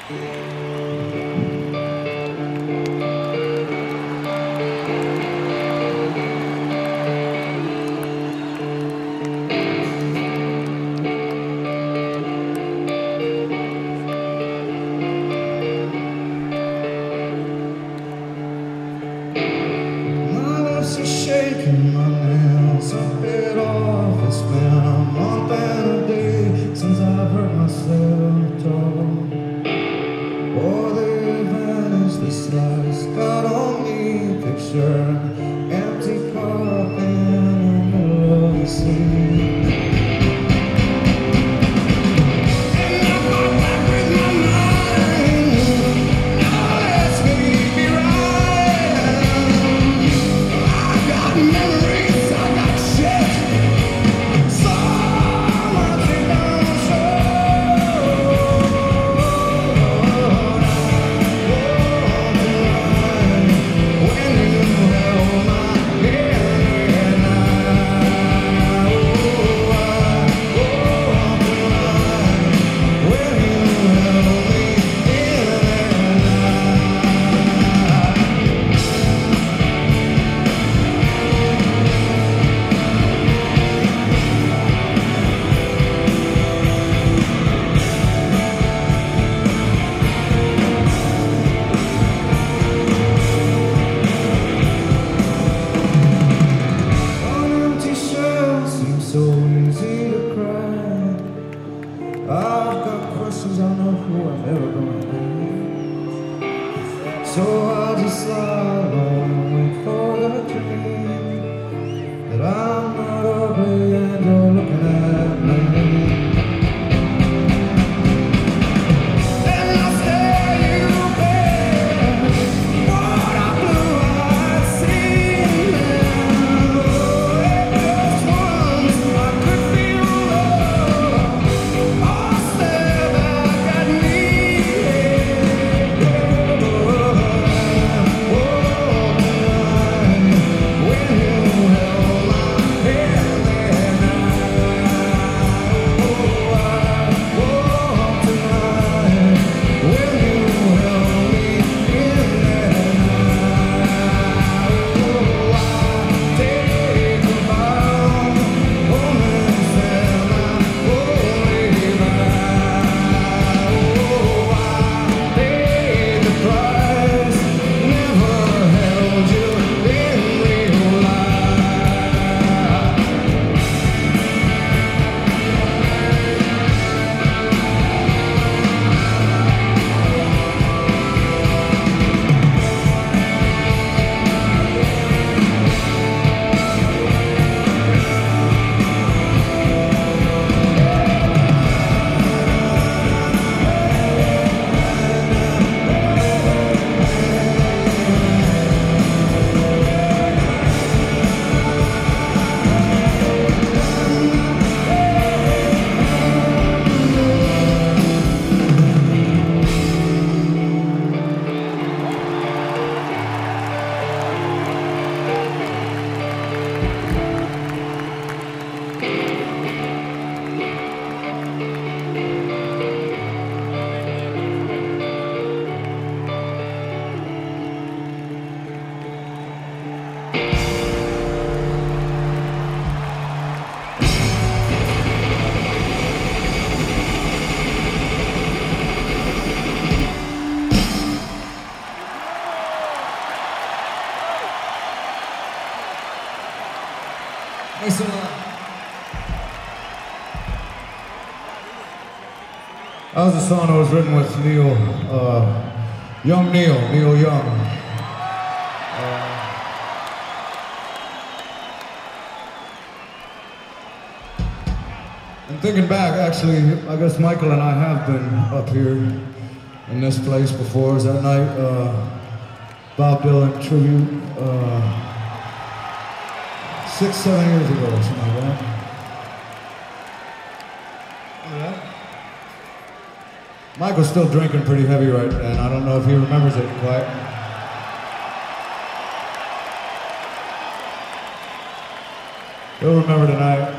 Thanks a lot. That was a song that was written with Neil, Neil Young. And thinking back, actually, I guess Michael and I have been up here in this place before. It was that night, Bob Dylan tribute, 6-7 years ago, or something like that. Michael's still drinking pretty heavy right now, and I don't know if he remembers it quite. He'll remember tonight.